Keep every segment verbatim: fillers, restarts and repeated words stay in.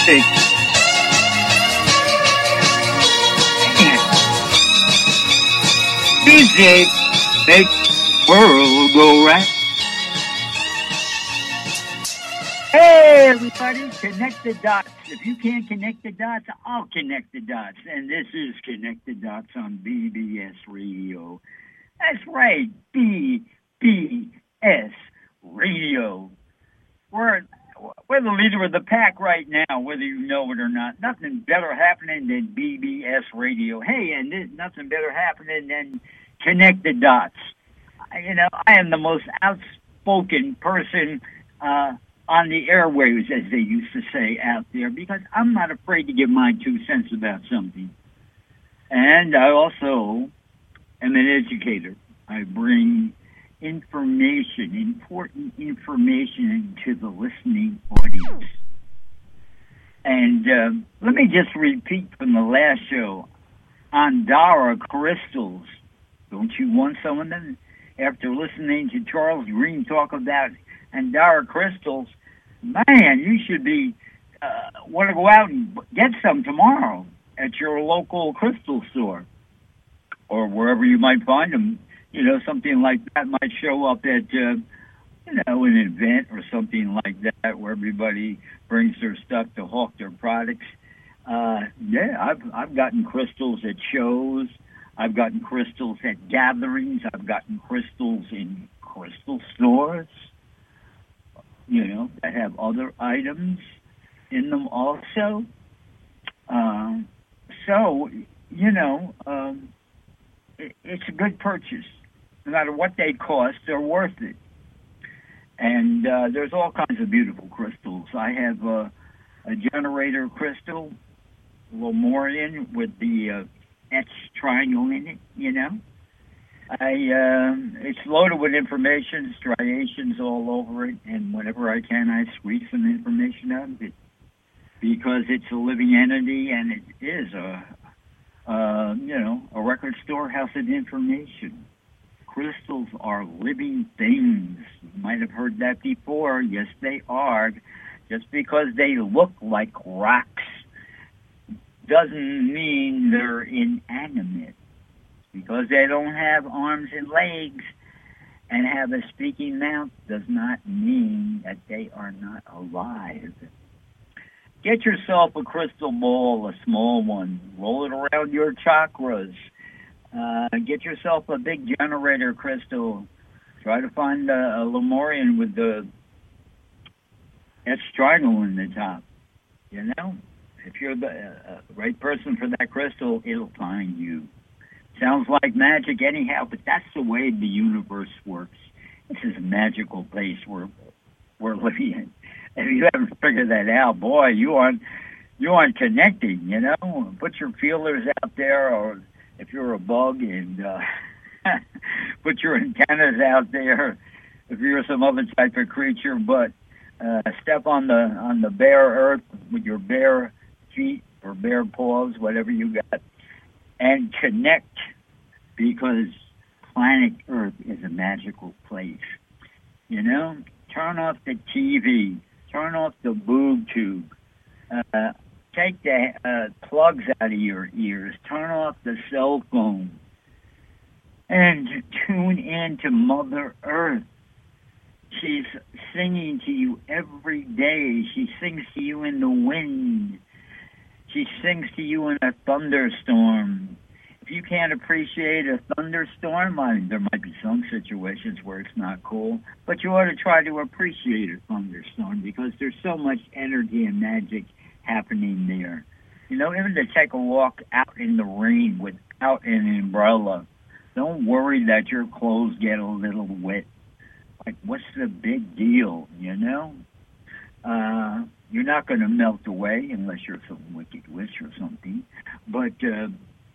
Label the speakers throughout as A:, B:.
A: music. Music makes world go round. Hey, everybody, connect the dots. If you can't connect the dots, I'll connect the dots. And this is Connect the Dots on B B S Radio. That's right, B B S Radio. We're, we're the leader of the pack right now, whether you know it or not. Nothing better happening than B B S Radio. Hey, and there's nothing better happening than Connect the Dots. You know, I am the most outspoken person uh, on the airwaves, as they used to say out there, because I'm not afraid to give my two cents about something. And I also am an educator. I bring information, important information into the listening audience. And uh, let me just repeat from the last show, Andara crystals. Don't you want some of them? After listening to Charles Green talk about Andara crystals, man, you should be uh, want to go out and get some tomorrow at your local crystal store or wherever you might find them. You know, something like that might show up at, uh, you know, an event or something like that where everybody brings their stuff to hawk their products. Uh, yeah, I've I've gotten crystals at shows. I've gotten crystals at gatherings. I've gotten crystals in crystal stores, you know, that have other items in them also. Uh, so, you know, um, it, it's a good purchase. No matter what they cost, they're worth it. And uh, there's all kinds of beautiful crystals. I have uh, a generator crystal, Lemurian, with the uh, etched triangle in it, you know. I uh, it's loaded with information, striations all over it, and whenever I can, I squeeze some information out of it because it's a living entity and it is a, uh, you know, a record storehouse of information. Crystals are living things. You might have heard that before. Yes, they are. Just because they look like rocks doesn't mean they're inanimate. Because they don't have arms and legs and have a speaking mouth does not mean that they are not alive. Get yourself a crystal ball, a small one. Roll it around your chakras. Uh, get yourself a big generator crystal. Try to find a, a Lemurian with the etched triangle in the top. You know, if you're the uh, right person for that crystal, it'll find you. Sounds like magic anyhow, but that's the way the universe works. This is a magical place we're, we're living in. If you haven't figured that out, boy, you aren't, you aren't connecting, you know? Put your feelers out there, or if you're a bug, and uh, put your antennas out there if you're some other type of creature, but uh, step on the on the bare earth with your bare feet or bare paws, whatever you got, and connect, because planet Earth is a magical place. You know, turn off the T V, turn off the boob tube, uh, take the uh, plugs out of your ears, turn off the cell phone, and tune in to Mother Earth. She's singing to you every day. She sings to you in the wind. She sings to you in a thunderstorm. If you can't appreciate a thunderstorm, I mean, there might be some situations where it's not cool, but you ought to try to appreciate a thunderstorm because there's so much energy and magic happening there. You know, even to take a walk out in the rain without an umbrella, don't worry that your clothes get a little wet. Like, what's the big deal, you know? Uh, you're not going to melt away unless you're some wicked witch or something. But uh,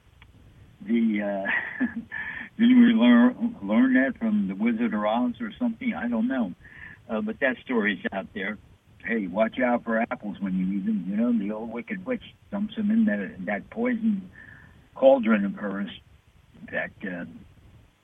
A: the uh, didn't we learn learn that from the Wizard of Oz or something? I don't know. Uh, but that story's out there. Hey, watch out for apples when you eat them. You know, the old wicked witch dumps them in that that poison cauldron of hers. That uh,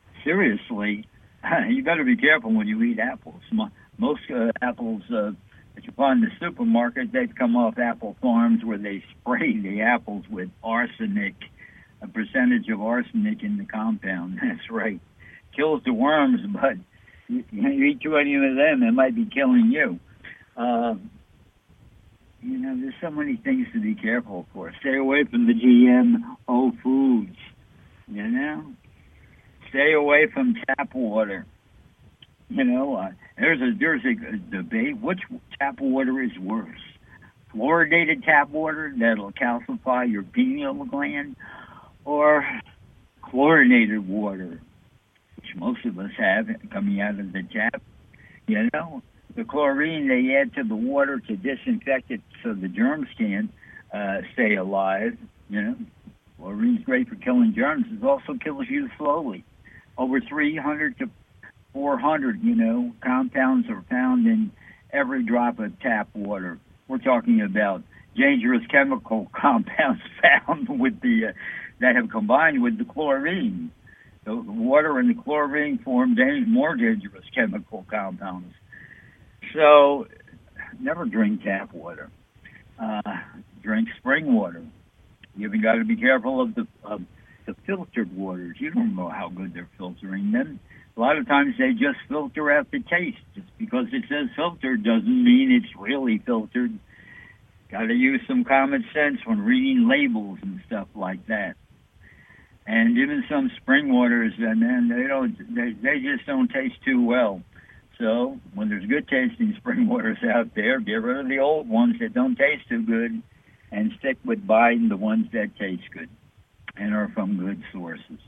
A: seriously, you better be careful when you eat apples. Most uh, apples. Uh, But you find the supermarket, they've come off apple farms where they spray the apples with arsenic, a percentage of arsenic in the compound. That's right. Kills the worms, but you, you eat too many of them, it might be killing you. Uh, you know, there's so many things to be careful for. Stay away from the G M O foods, you know. Stay away from tap water. You know, uh, there's a there's a, a debate. Which tap water is worse? Fluoridated tap water that'll calcify your pineal gland, or chlorinated water, which most of us have coming out of the tap. You know, the chlorine they add to the water to disinfect it so the germs can't uh, stay alive. You know, chlorine's great for killing germs. It also kills you slowly. Over three hundred to four hundred, you know, compounds are found in every drop of tap water. We're talking about dangerous chemical compounds found with the uh, that have combined with the chlorine. The water and the chlorine form more dangerous chemical compounds. So, never drink tap water. Uh, drink spring water. You've got to be careful of the of the filtered waters. You don't know how good they're filtering them. A lot of times they just filter out the taste. Just because it says filtered doesn't mean it's really filtered. Got to use some common sense when reading labels and stuff like that. And even some spring waters, and then they don't, they, they just don't taste too well. So when there's good tasting spring waters out there, get rid of the old ones that don't taste too good, and stick with buying the ones that taste good and are from good sources.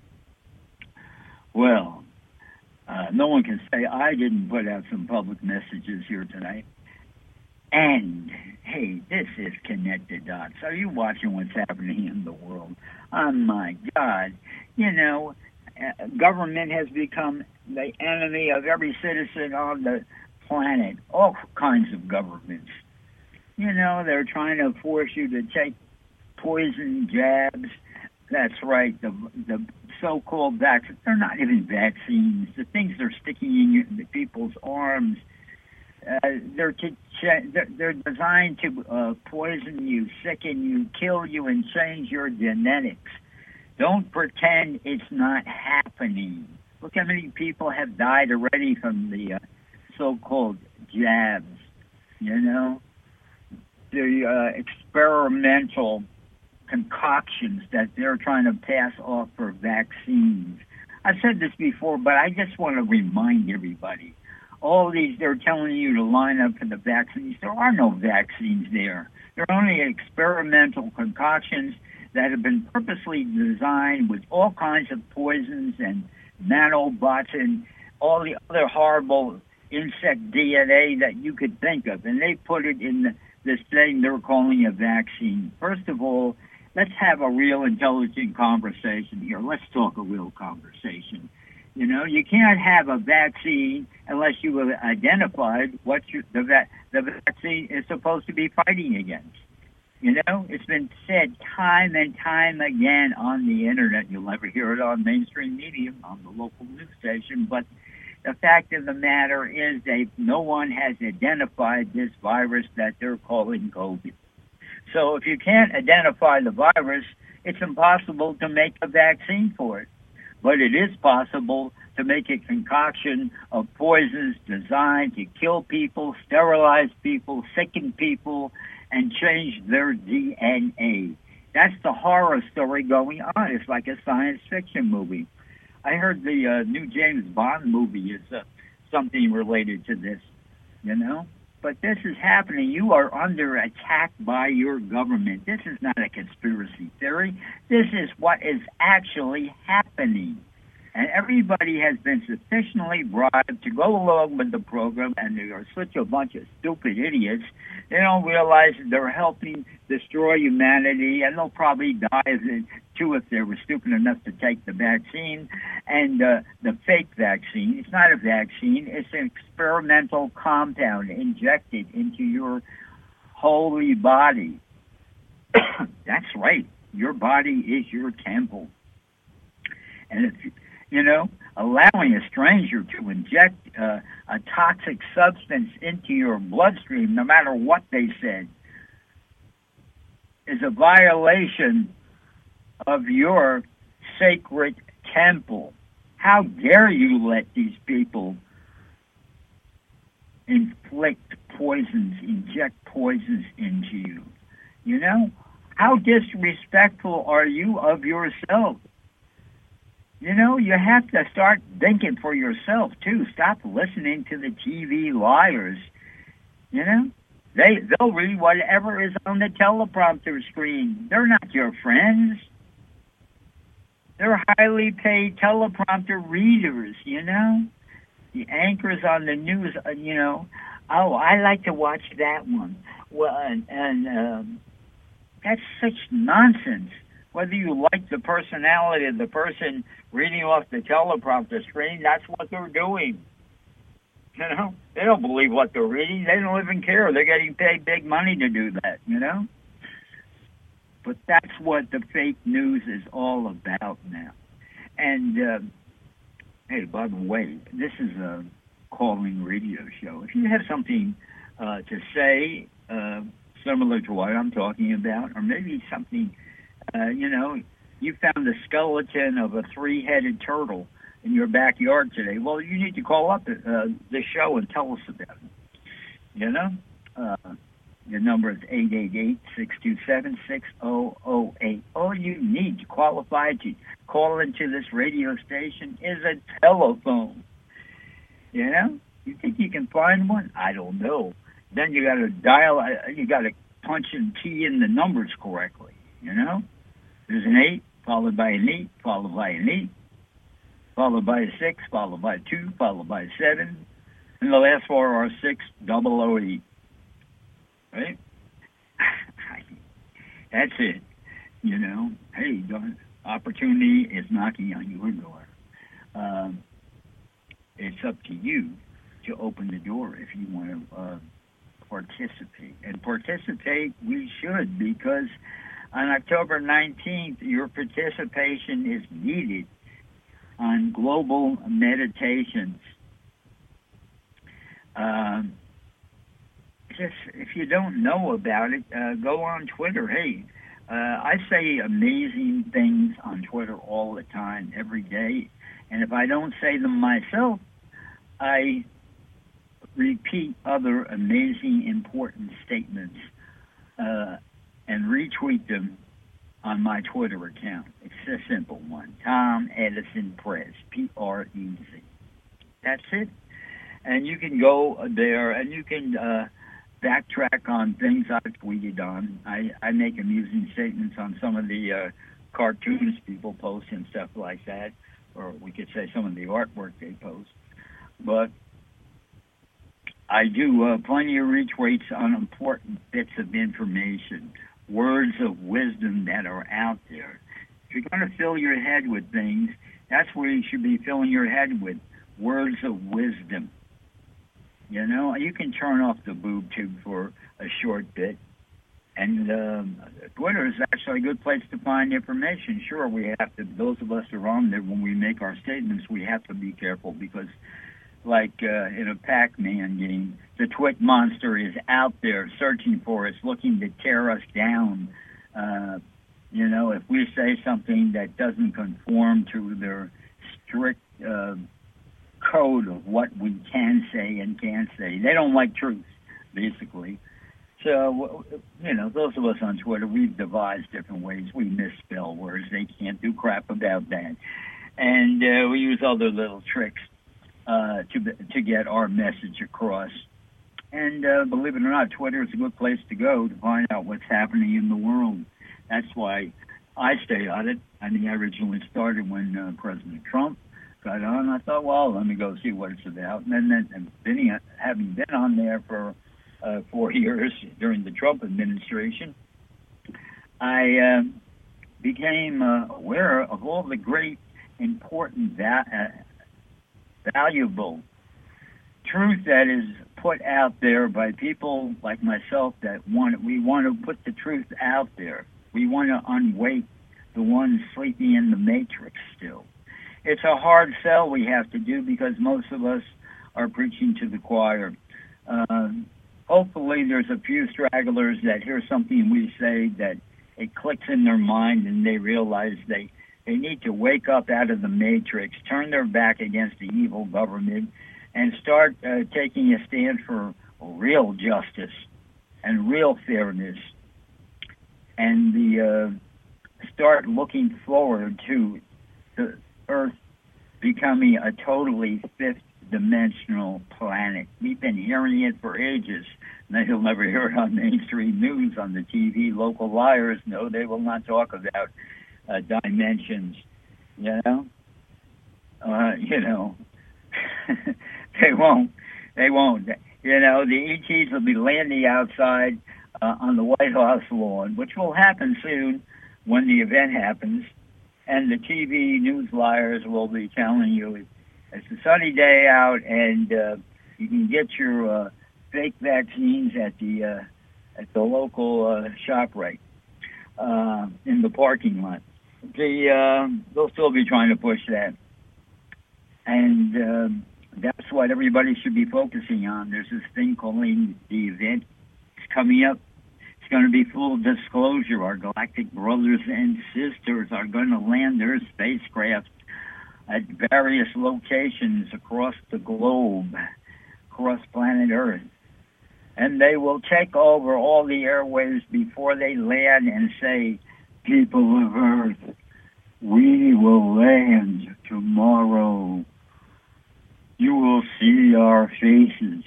A: Well, uh, no one can say I didn't put out some public messages here tonight. And, hey, this is Connected Dots. Are you watching what's happening in the world? Oh, my God. You know, uh, government has become the enemy of every citizen on the planet. All kinds of governments. You know, they're trying to force you to take poison jabs. That's right, the the so-called vaccines. They're not even vaccines. The things they're sticking in your, people's arms, uh, they're, to, they're they're designed to uh, poison you, sicken you, kill you, and change your genetics. Don't pretend it's not happening. Look how many people have died already from the uh, so-called jabs, you know? The uh, experimental concoctions that they're trying to pass off for vaccines. I've said this before, but I just want to remind everybody. All these, they're telling you to line up for the vaccines. There are no vaccines there. They're only experimental concoctions that have been purposely designed with all kinds of poisons and nanobots and all the other horrible insect D N A that you could think of. And they put it in the, this thing they're calling a vaccine. First of all, let's have a real intelligent conversation here. Let's talk a real conversation. You know, you can't have a vaccine unless you have identified what you, the, va- the vaccine is supposed to be fighting against. You know, it's been said time and time again on the internet. You'll never hear it on mainstream media, on the local news station. But the fact of the matter is that no one has identified this virus that they're calling COVID. So if you can't identify the virus, it's impossible to make a vaccine for it. But it is possible to make a concoction of poisons designed to kill people, sterilize people, sicken people, and change their D N A. That's the horror story going on. It's like a science fiction movie. I heard the uh, new James Bond movie is uh, something related to this, you know? But this is happening. You are under attack by your government. This is not a conspiracy theory. This is what is actually happening. And everybody has been sufficiently bribed to go along with the program, and they are such a bunch of stupid idiots. They don't realize that they're helping destroy humanity, and they'll probably die too if they were stupid enough to take the vaccine. And uh, the fake vaccine, it's not a vaccine, it's an experimental compound injected into your holy body. That's right. Your body is your temple. And if you You know, allowing a stranger to inject uh, a toxic substance into your bloodstream, no matter what they said, is a violation of your sacred temple. How dare you let these people inflict poisons, inject poisons into you? You know? How disrespectful are you of yourself? You know, you have to start thinking for yourself, too. Stop listening to the T V liars. You know? They, they'll read whatever is on the teleprompter screen. They're not your friends. They're highly paid teleprompter readers, you know? The anchors on the news, uh, you know, oh, I like to watch that one. Well, and, and um, that's such nonsense. Whether you like the personality of the person reading off the teleprompter screen, that's what they're doing. You know, they don't believe what they're reading. They don't even care. They're getting paid big money to do that, you know? But that's what the fake news is all about now. And, uh, hey, by the way, this is a calling radio show. If you have something uh, to say uh, similar to what I'm talking about, or maybe something, uh, you know, you found the skeleton of a three-headed turtle in your backyard today, well, you need to call up uh, the show and tell us about it. You know? Uh, the number is eight eight eight, six two seven, six zero zero eight. All you need to qualify to call into this radio station is a telephone. You know? You think you can find one? I don't know. Then you got to dial, you got to punch and key in the numbers correctly. You know? There's an eight, followed by an eight, followed by an eight, followed by a six, followed by a two, followed by a seven, and the last four are six, double oh eight. Right? That's it. You know, hey, opportunity is knocking on your door. Um, it's up to you to open the door if you want to uh, participate. And participate we should, because on October nineteenth, your participation is needed on global meditations. Um, just if you don't know about it, uh, go on Twitter. Hey, uh, I say amazing things on Twitter all the time, every day. And if I don't say them myself, I repeat other amazing, important statements uh, and retweet them on my Twitter account. It's a simple one. Tom Edison Prez, P R E Z. That's it. And you can go there and you can uh, backtrack on things I've tweeted on. I, I make amusing statements on some of the uh, cartoons people post and stuff like that, or we could say some of the artwork they post. But I do uh, plenty of retweets on important bits of information, words of wisdom that are out there. If you're going to fill your head with things, that's where you should be filling your head with, words of wisdom. You know, you can turn off the boob tube for a short bit. And um, Twitter is actually a good place to find information. Sure, we have to, those of us who are on there, when we make our statements, we have to be careful because, like uh, in a Pac-Man game, the twit monster is out there searching for us, looking to tear us down. Uh, you know, if we say something that doesn't conform to their strict uh, code of what we can say and can't say, they don't like truth, basically. So, you know, those of us on Twitter, we've devised different ways. We misspell words. They can't do crap about that. And uh, we use other little tricks uh, to to get our message across. And uh, believe it or not, Twitter is a good place to go to find out what's happening in the world. That's why I stay on it. I mean, I originally started when uh, President Trump got on. I thought, well, let me go see what it's about. And then, then been, having been on there for uh, four years during the Trump administration, I uh, became uh, aware of all the great, important, va- uh, valuable truth that is put out there by people like myself that want we want to put the truth out there. We want to unwake the ones sleeping in the matrix still. it's a hard sell we have to do because most of us are preaching to the choir. Uh, hopefully there's a few stragglers that hear something we say that it clicks in their mind and they realize they, they need to wake up out of the matrix, turn their back against the evil government, and start uh, taking a stand for real justice and real fairness, and the uh, start looking forward to the Earth becoming a totally fifth-dimensional planet. We've been hearing it for ages. Now, you'll never hear it on mainstream news, on the T V. Local liars, no, they will not talk about uh, dimensions, you know? Uh, you know, they won't. They won't. You know, the E Ts will be landing outside uh, on the White House lawn, which will happen soon when the event happens. And the T V news liars will be telling you it's a sunny day out and uh, you can get your uh, fake vaccines at the uh, at the local uh, ShopRite uh, in the parking lot. The uh, they'll still be trying to push that, and uh, that's what everybody should be focusing on. There's this thing calling the event. It's coming up. It's going to be full disclosure. Our galactic brothers and sisters are going to land their spacecraft at various locations across the globe, across planet Earth. And they will take over all the airwaves before they land and say, people of Earth, we will land tomorrow. You will see our faces.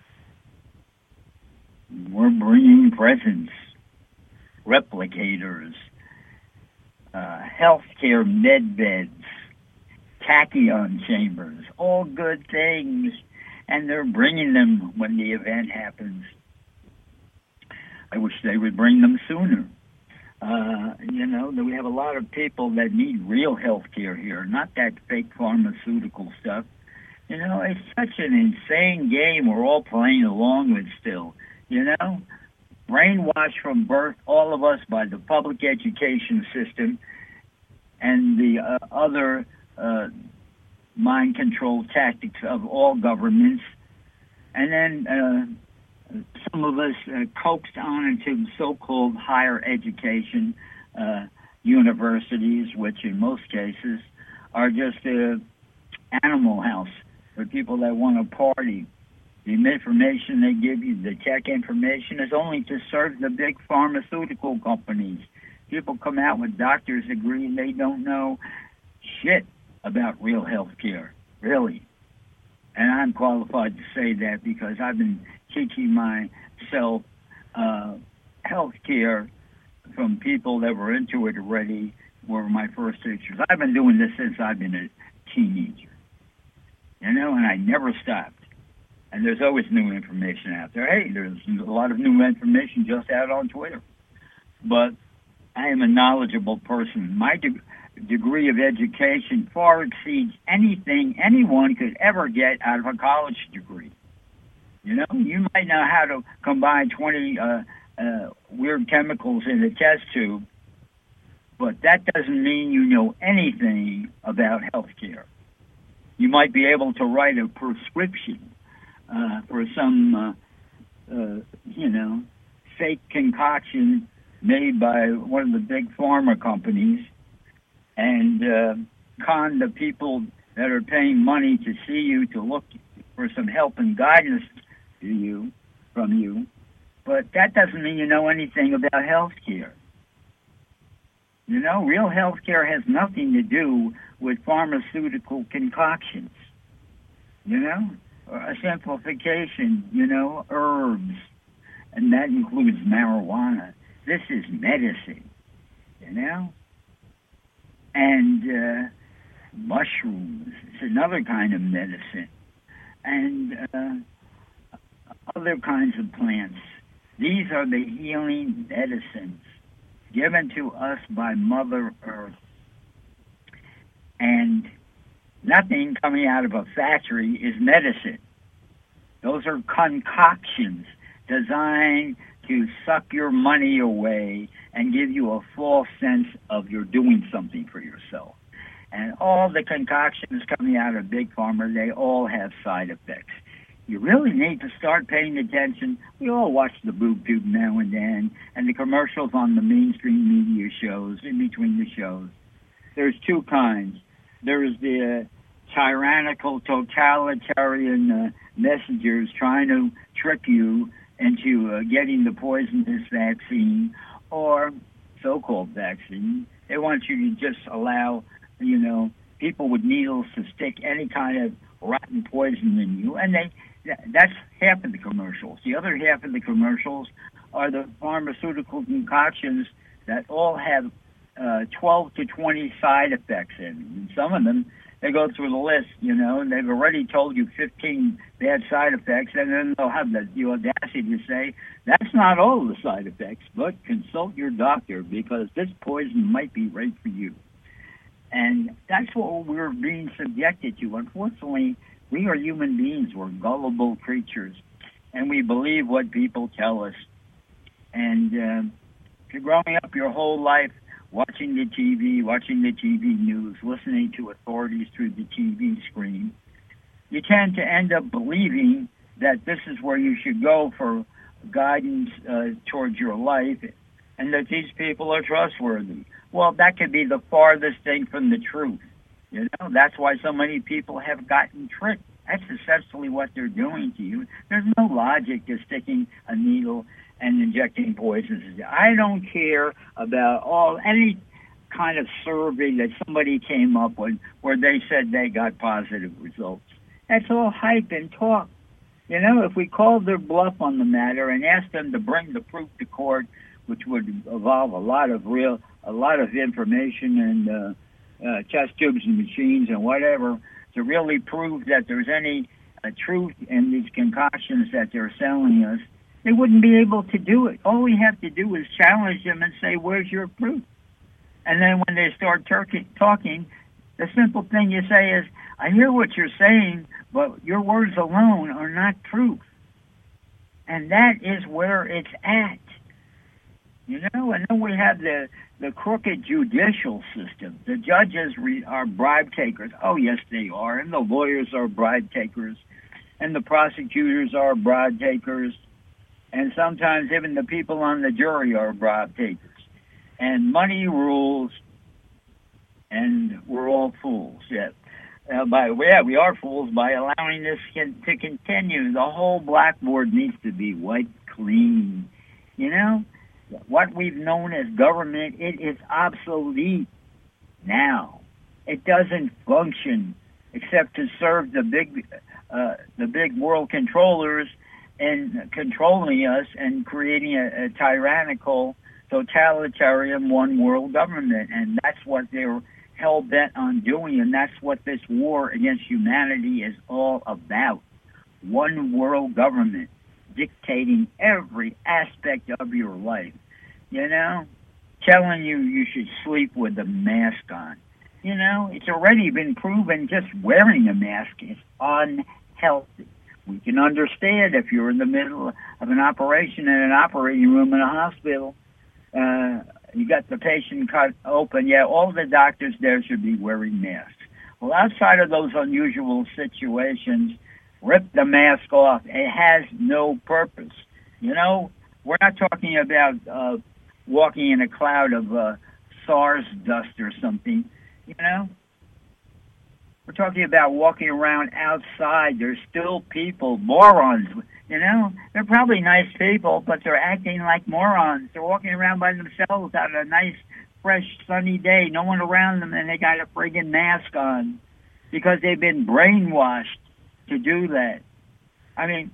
A: We're bringing presents, replicators, uh, healthcare med beds, tachyon chambers, all good things, and they're bringing them when the event happens. I wish they would bring them sooner. Uh, you know, we have a lot of people that need real healthcare here, not that fake pharmaceutical stuff. You know, it's such an insane game we're all playing along with still. You know, brainwashed from birth, all of us, by the public education system and the uh, other uh, mind control tactics of all governments. And then uh, some of us uh, coaxed on into so-called higher education uh, universities, which in most cases are just an animal house for people that want to party. The information they give you, the tech information, is only to serve the big pharmaceutical companies. People come out with doctor's degree and they don't know shit about real health care, really. And I'm qualified to say that because I've been teaching myself uh, health care from people that were into it already, were my first teachers. I've been doing this since I've been a teenager, you know, and I never stopped. And there's always new information out there. Hey, there's a lot of new information just out on Twitter. But I am a knowledgeable person. My de- degree of education far exceeds anything anyone could ever get out of a college degree. You know, you might know how to combine twenty uh, uh, weird chemicals in a test tube, but that doesn't mean you know anything about healthcare. You might be able to write a prescription Uh, for some, uh, uh, you know, fake concoction made by one of the big pharma companies and uh, con the people that are paying money to see you to look for some help and guidance to you, from you. But that doesn't mean you know anything about health care. You know, real health care has nothing to do with pharmaceutical concoctions, you know? A simplification, you know, herbs, and that includes marijuana. This is medicine, you know? And uh, mushrooms, it's another kind of medicine. And uh, other kinds of plants. These are the healing medicines given to us by Mother Earth. And nothing coming out of a factory is medicine. Those are concoctions designed to suck your money away and give you a false sense of you're doing something for yourself. And all the concoctions coming out of Big Pharma, they all have side effects. You really need to start paying attention. We all watch the boob tube now and then, and the commercials on the mainstream media shows, in between the shows. There's two kinds. There's the uh, tyrannical, totalitarian uh, messengers trying to trick you into uh, getting the poisonous vaccine or so-called vaccine. They want you to just allow, you know, people with needles to stick any kind of rotten poison in you, and they that's half of the commercials. The other half of the commercials are the pharmaceutical concoctions that all have uh, twelve to twenty side effects in them. And some of them, they go through the list, you know, and they've already told you fifteen bad side effects, and then they'll have the, the audacity to say, that's not all the side effects, but consult your doctor because this poison might be right for you. And that's what we're being subjected to. Unfortunately, we are human beings. We're gullible creatures, and we believe what people tell us. And uh, if you're growing up your whole life watching the T V, watching the T V news, listening to authorities through the T V screen, you tend to end up believing that this is where you should go for guidance uh, towards your life, and that these people are trustworthy. Well, that could be the farthest thing from the truth. You know, that's why so many people have gotten tricked. That's essentially what they're doing to you. There's no logic to sticking a needle and injecting poisons. I don't care about all any kind of survey that somebody came up with where they said they got positive results. That's all hype and talk. You know, if we called their bluff on the matter and asked them to bring the proof to court, which would involve a lot of real, a lot of information and uh, uh, test tubes and machines and whatever, to really prove that there's any uh, truth in these concoctions that they're selling us, they wouldn't be able to do it. All we have to do is challenge them and say, where's your proof? And then when they start turkey, talking, the simple thing you say is, I hear what you're saying, but your words alone are not proof. And that is where it's at. You know, and then we have the, the crooked judicial system. The judges re- are bribe takers. Oh, yes, they are. And the lawyers are bribe takers. And the prosecutors are bribe takers. And sometimes even the people on the jury are bribe takers. And money rules, and we're all fools. Yeah, uh, by yeah, we are fools by allowing this con- to continue. The whole blackboard needs to be wiped clean. You know, what we've known as government, it is obsolete now. It doesn't function except to serve the big, uh, the big world controllers and controlling us and creating a, a tyrannical, totalitarian one world government. And that's what they're hell bent on doing. And that's what this war against humanity is all about. One world government dictating every aspect of your life. You know, telling you you should sleep with a mask on. You know, it's already been proven just wearing a mask is unhealthy. We can understand if you're in the middle of an operation in an operating room in a hospital, uh, you got the patient cut open. Yeah, all the doctors there should be wearing masks. Well, outside of those unusual situations, rip the mask off. It has no purpose. You know, we're not talking about uh, walking in a cloud of uh, SARS dust or something, you know. We're talking about walking around outside. There's still people, morons, you know. They're probably nice people, but they're acting like morons. They're walking around by themselves on a nice, fresh, sunny day. No one around them, and they got a friggin' mask on because they've been brainwashed to do that. I mean,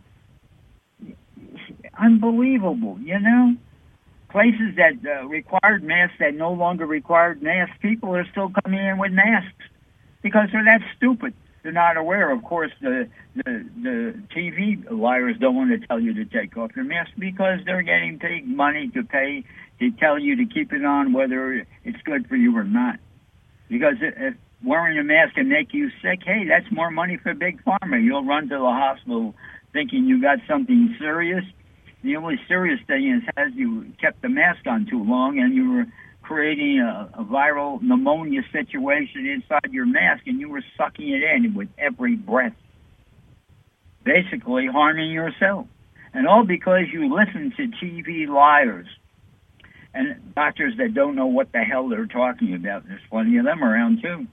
A: unbelievable, you know? Places that uh, required masks that no longer required masks, people are still coming in with masks because they're that stupid. They're not aware. Of course, the, the, the T V liars don't want to tell you to take off your mask because they're getting paid money to pay to tell you to keep it on whether it's good for you or not. Because if wearing a mask can make you sick, hey, that's more money for Big Pharma. You'll run to the hospital thinking you got something serious. The only serious thing is has you kept the mask on too long and you were creating a, a viral pneumonia situation inside your mask, and you were sucking it in with every breath, basically harming yourself. And all because you listen to T V liars and doctors that don't know what the hell they're talking about. There's plenty of them around, too.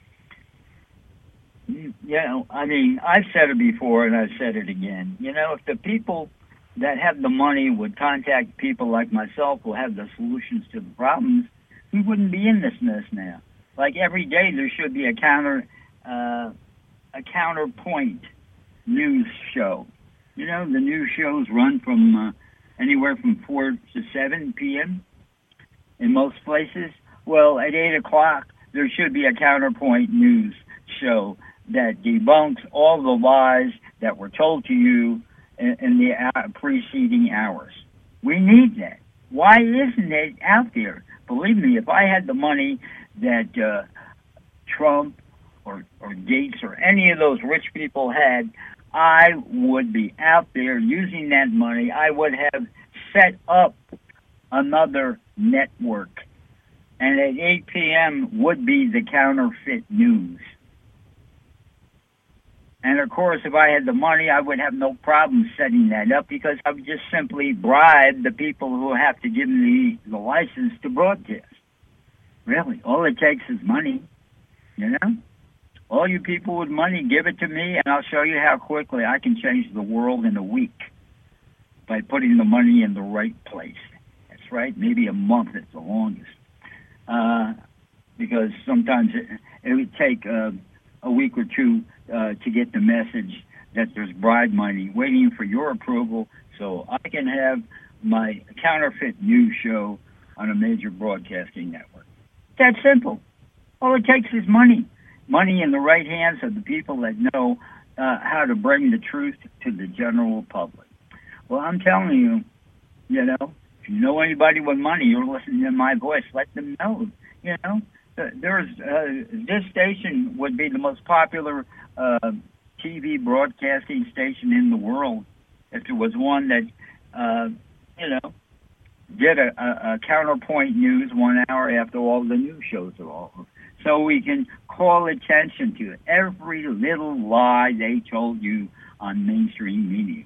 A: You know, I mean, I've said it before, and I've said it again. You know, if the people that have the money would contact people like myself who have the solutions to the problems, we wouldn't be in this mess now. Like every day there should be a counter, uh, a counterpoint news show. You know, the news shows run from uh, anywhere from four to seven p.m. in most places. Well, at eight o'clock, there should be a counterpoint news show that debunks all the lies that were told to you in, in the uh, preceding hours. We need that. Why isn't it out there? Believe me, if I had the money that uh, Trump or, or Gates or any of those rich people had, I would be out there using that money. I would have set up another network. And at eight p.m. would be the counterfeit news. And, of course, if I had the money, I would have no problem setting that up because I would just simply bribe the people who have to give me the license to broadcast. Really, all it takes is money, you know? All you people with money, give it to me, and I'll show you how quickly I can change the world in a week by putting the money in the right place. That's right, maybe a month at the longest. Uh, because sometimes it, it would take uh, a week or two uh, to get the message that there's bribe money waiting for your approval so I can have my counterfeit news show on a major broadcasting network. That simple. All it takes is money. Money in the right hands of the people that know uh, how to bring the truth to the general public. Well, I'm telling you, you know, if you know anybody with money, you're listening to my voice, let them know. You know, there's uh, this station would be the most popular uh, T V broadcasting station in the world if it was one that, uh, you know, did a, a, a counterpoint news one hour after all the news shows are over. So we can call attention to every little lie they told you on mainstream media.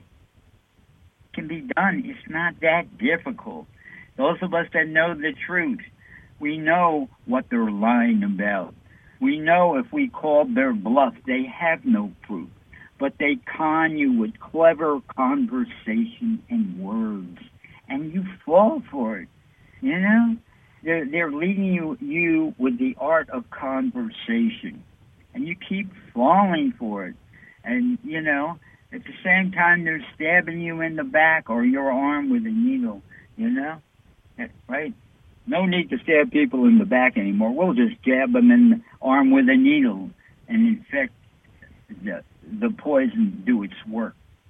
A: It can be done. It's not that difficult. Those of us that know the truth, we know what they're lying about. We know if we called their bluff, they have no proof. But they con you with clever conversation and words. And you fall for it, you know? They're, they're leading you, you with the art of conversation. And you keep falling for it. And, you know, at the same time, they're stabbing you in the back or your arm with a needle, you know? Right? No need to stab people in the back anymore. We'll just jab them in the arm with a needle and infect the, the poison do its work.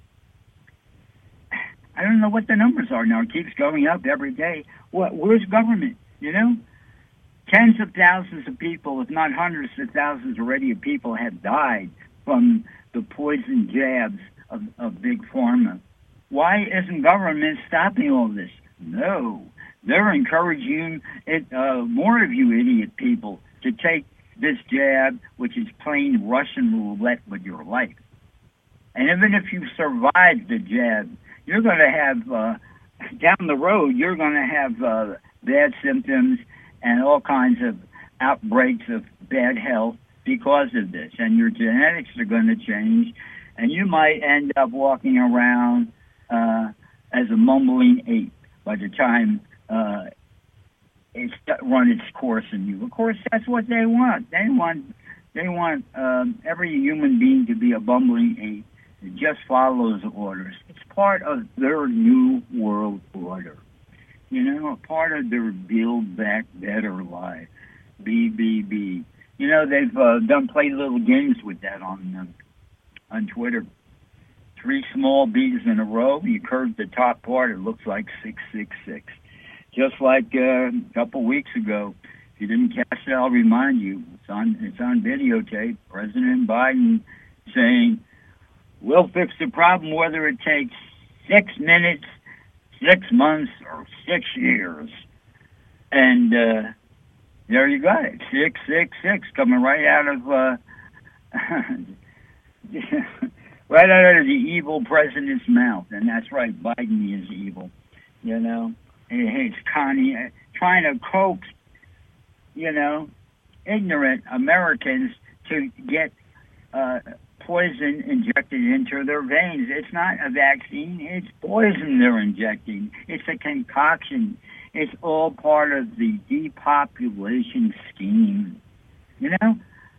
A: I don't know what the numbers are now. It keeps going up every day. What? Where's government? You know? Tens of thousands of people, if not hundreds of thousands already of people have died from the poison jabs of, of Big Pharma. Why isn't government stopping all this? No. They're encouraging it, uh, more of you idiot people to take this jab, which is plain Russian roulette with your life. And even if you survive the jab, you're going to have, uh, down the road, you're going to have uh, bad symptoms and all kinds of outbreaks of bad health because of this. And your genetics are going to change, and you might end up walking around uh, as a mumbling ape by the time uh, it's run its course in you. Of course, that's what they want. They want they want um, every human being to be a bumbling ape that just follows orders. It's part of their new world order. You know, a part of their Build Back Better life. B B B. You know, they've uh, done play little games with that on uh, on Twitter. Three small B's in a row. You curve the top part, it looks like six six six. Just like uh, a couple weeks ago. If you didn't catch it, I'll remind you. It's on it's on videotape. President Biden saying, "We'll fix the problem whether it takes six minutes, six months, or six years." And uh, there you got it, six six six, coming right out of uh, right out of the evil president's mouth. And that's right, Biden is evil. You know, it's Connie uh, trying to coax, you know, ignorant Americans to get uh, poison injected into their veins. It's not a vaccine. It's poison they're injecting. It's a concoction. It's all part of the depopulation scheme. You know,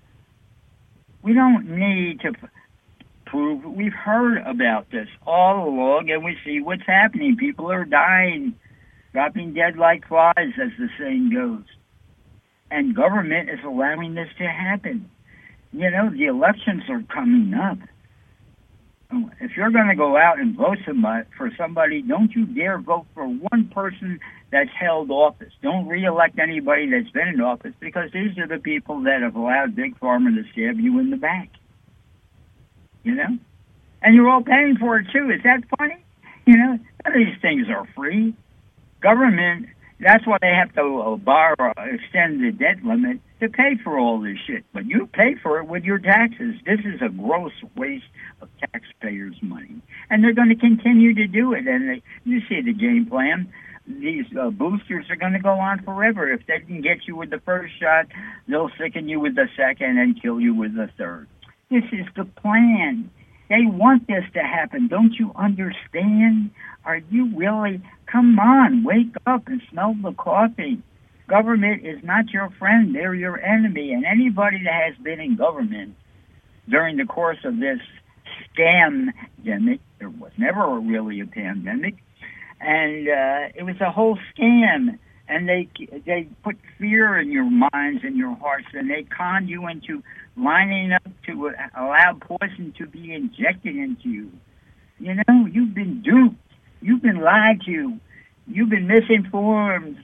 A: we don't need to f- prove. We've heard about this all along, and we see what's happening. People are dying, dropping dead like flies, as the saying goes. And government is allowing this to happen. You know, the elections are coming up. If you're going to go out and vote somebody, for somebody, don't you dare vote for one person that's held office. Don't reelect anybody that's been in office, because these are the people that have allowed Big Pharma to stab you in the back. You know? And you're all paying for it, too. Is that funny? You know, none of these things are free. Government, that's why they have to uh, borrow, extend the debt limit to pay for all this shit. But you pay for it with your taxes. This is a gross waste of taxpayers' money. And they're going to continue to do it. And they, you see the game plan. These uh, boosters are going to go on forever. If they can get you with the first shot, they'll sicken you with the second and kill you with the third. This is the plan. They want this to happen. Don't you understand? Are you really? Come on, wake up and smell the coffee. Government is not your friend. They're your enemy. And anybody that has been in government during the course of this scam-demic, there was never really a pandemic, and uh, it was a whole scam. And they they put fear in your minds and your hearts, and they con you into lining up to allow poison to be injected into you. You know, you've been duped. You've been lied to. You've been misinformed.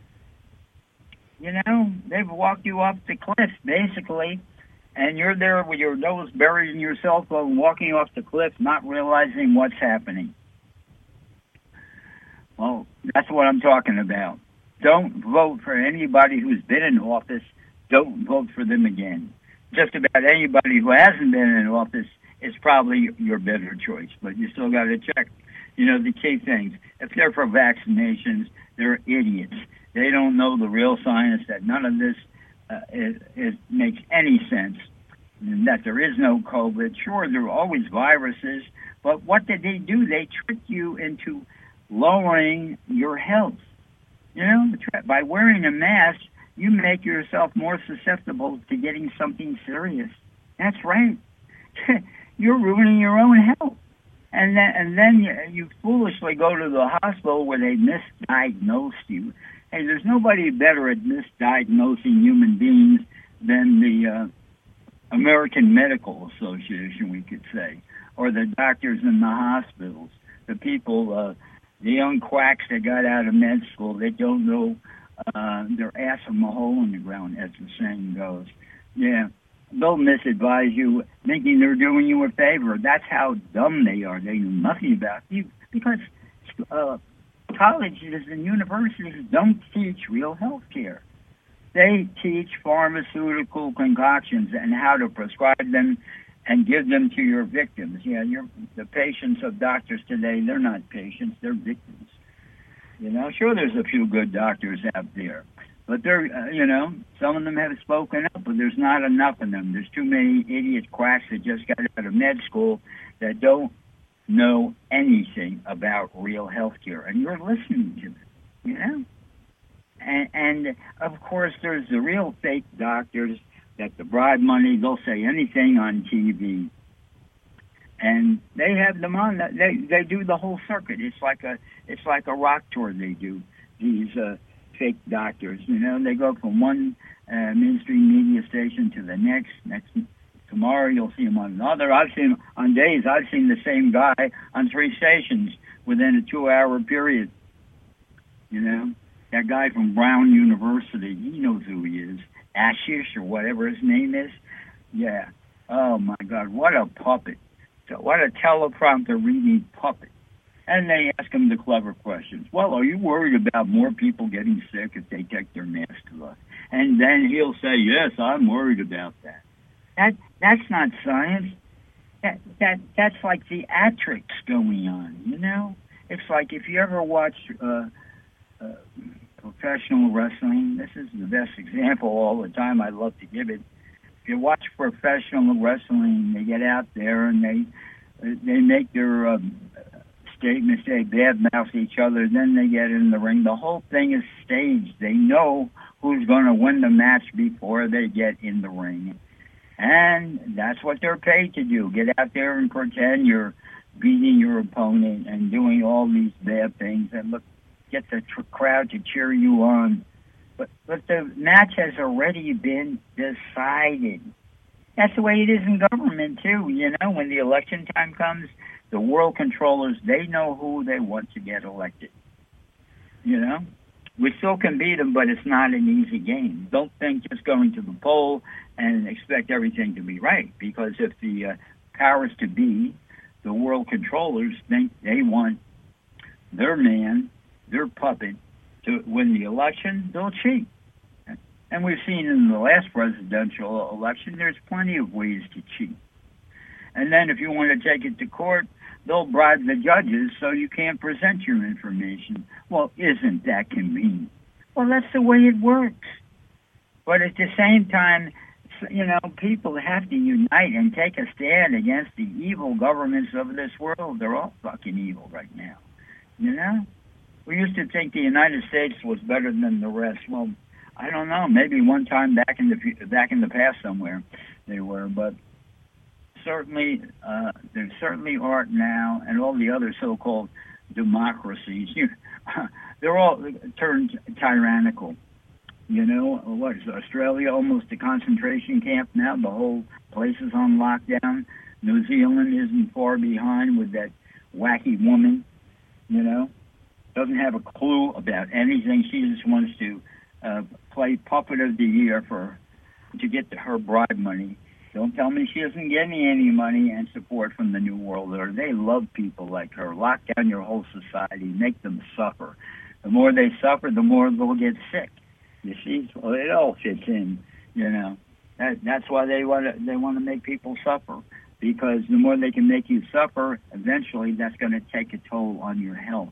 A: You know, they've walked you off the cliff, basically, and you're there with your nose buried in your cell phone, walking off the cliff, not realizing what's happening. Well, that's what I'm talking about. Don't vote for anybody who's been in office. Don't vote for them again. Just about anybody who hasn't been in office is probably your better choice, but you still got to check. You know, the key things. If they're for vaccinations, they're idiots. They don't know the real science, that none of this uh, is, is, makes any sense, and that there is no COVID. Sure, there are always viruses, but what did they do? They tricked you into lowering your health. You know, by wearing a mask, you make yourself more susceptible to getting something serious. That's right. You're ruining your own health. And then, and then you, you foolishly go to the hospital where they misdiagnosed you. Hey, there's nobody better at misdiagnosing human beings than the uh, American Medical Association, we could say, or the doctors in the hospitals, the people, uh, the young quacks that got out of med school. They don't know uh, their ass from a hole in the ground, as the saying goes. Yeah. They'll misadvise you, thinking they're doing you a favor. That's how dumb they are. They know nothing about you, because uh, colleges and universities don't teach real health care. They teach pharmaceutical concoctions and how to prescribe them and give them to your victims. Yeah, you're, the patients of doctors today, they're not patients, they're victims. You know, sure, there's a few good doctors out there. But they're, uh, you know, some of them have spoken up, but there's not enough of them. There's too many idiot quacks that just got out of med school that don't know anything about real health care. And you're listening to them, you know? And, and, of course, there's the real fake doctors that the bribe money, they'll say anything on T V. And they have them on, they, they do the whole circuit. It's like a, it's like a rock tour they do, these, uh, fake doctors. You know, they go from one uh, mainstream media station to the next. Next tomorrow, you'll see them on another. I've seen on days. I've seen the same guy on three stations within a two-hour period. You know, that guy from Brown University. He knows who he is. Ashish or whatever his name is. Yeah. Oh my God, what a puppet! So what a teleprompter reading puppet. And they ask him the clever questions. Well, are you worried about more people getting sick if they take their masks off? And then he'll say, yes, I'm worried about that. That that's not science. That that that's like theatrics going on, you know? It's like if you ever watch uh, uh, professional wrestling, this is the best example all the time. I love to give it. If you watch professional wrestling, they get out there and they they make their um, statements, they badmouth each other, then they get in the ring. The whole thing is staged. They know who's going to win the match before they get in the ring. And that's what they're paid to do. Get out there and pretend you're beating your opponent and doing all these bad things and look, get the tr- crowd to cheer you on. But, but the match has already been decided. That's the way it is in government, too. You know, when the election time comes, the world controllers, they know who they want to get elected. You know? We still can beat them, but it's not an easy game. Don't think just going to the poll and expect everything to be right, because if the uh, powers to be, the world controllers, think they want their man, their puppet, to win the election, they'll cheat. And we've seen in the last presidential election, there's plenty of ways to cheat. And then if you want to take it to court, they'll bribe the judges so you can't present your information. Well, isn't that convenient? Well, that's the way it works. But at the same time, you know, people have to unite and take a stand against the evil governments of this world. They're all fucking evil right now. You know? We used to think the United States was better than the rest. Well, I don't know. Maybe one time back in the back in the past somewhere they were, but certainly uh, there certainly aren't now, and all the other so-called democracies, you, they're all turned tyrannical. You know, what is Australia almost a concentration camp now? The whole place is on lockdown. New Zealand isn't far behind with that wacky woman, you know, doesn't have a clue about anything. She just wants to uh, play puppet of the year for to get to her bribe money. Don't tell me she isn't getting any money and support from the New World Order. They love people like her. Lock down your whole society. Make them suffer. The more they suffer, the more they'll get sick. You see, well, it all fits in. You know, that, that's why they want to they want to make people suffer, because the more they can make you suffer, eventually that's going to take a toll on your health,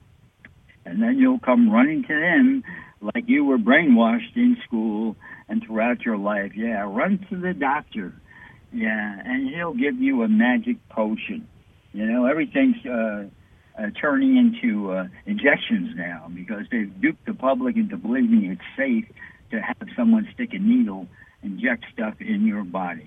A: and then you'll come running to them like you were brainwashed in school and throughout your life. Yeah, run to the doctor. Yeah, and he'll give you a magic potion. You know, everything's uh, uh, turning into uh, injections now, because they've duped the public into believing it's safe to have someone stick a needle, inject stuff in your body.